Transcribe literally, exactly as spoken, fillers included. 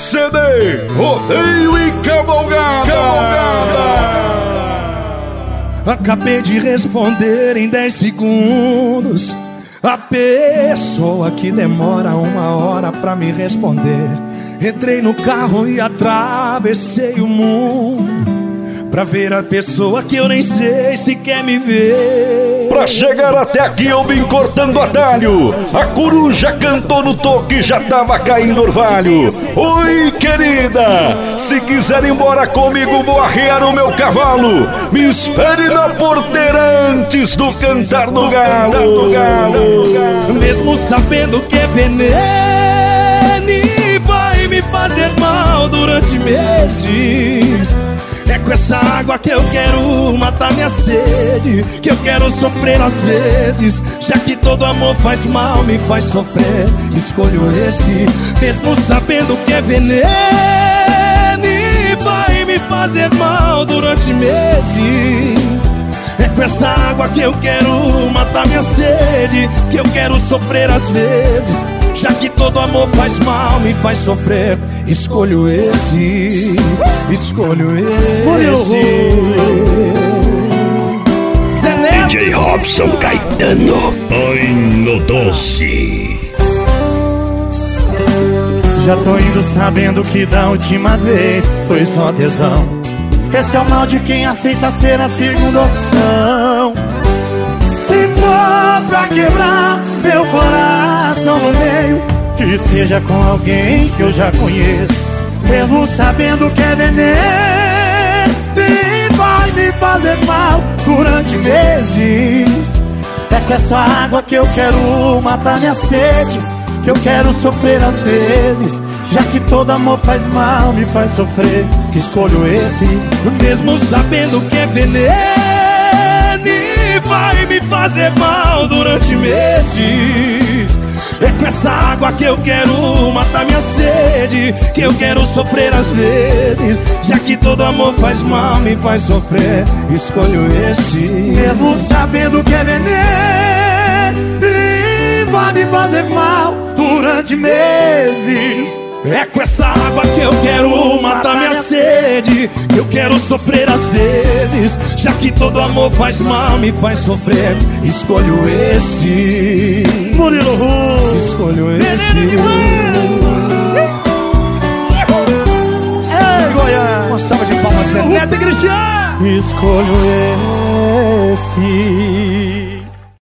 C D Rodeio e Cavalgada. Acabei de responder em dez segundos a pessoa que demora uma hora pra me responder. Entrei no carro e atravessei o mundo pra ver a pessoa que eu nem sei se quer me ver. Pra chegar até aqui eu vim cortando atalho. A coruja cantou no toque, já tava caindo orvalho. Oi, querida, se quiser ir embora comigo, vou arrear o meu cavalo. Me espere na porteira antes do cantar do galo. Mesmo sabendo que é veneno e vai me fazer mal durante meses, é com essa água que eu quero matar minha sede, que eu quero sofrer às vezes. Já que todo amor faz mal, me faz sofrer, escolho esse. Mesmo sabendo que é veneno e vai me fazer mal durante meses, é com essa água que eu quero matar minha sede, que eu quero sofrer às vezes. Já que todo amor faz mal, me faz sofrer, escolho esse, escolho esse. D J Robson Caetano, põe no doce. Já tô indo sabendo que da última vez foi só tesão. Esse é o mal de quem aceita ser a segunda opção. Se for pra quebrar meu coração no meio, que seja com alguém que eu já conheço. Mesmo sabendo que é veneno e vai me fazer mal durante meses, é com essa água que eu quero matar minha sede, que eu quero sofrer às vezes. Já que todo amor faz mal, me faz sofrer, escolho esse. Mesmo sabendo que é veneno e vai me fazer mal durante meses, é com essa água que eu quero matar minha sede, que eu quero sofrer às vezes. Já que todo amor faz mal, me faz sofrer, escolho esse. Mesmo sabendo que é veneno e vai me fazer mal durante meses, é com essa água que eu quero matar minha sede, que eu quero sofrer às vezes. Já que todo amor faz mal, me faz sofrer, escolho esse. Murilo Ru, escolho esse. Ei, Goiás, uma salva de palmas, Zé Neto e Cristiano. Escolho esse.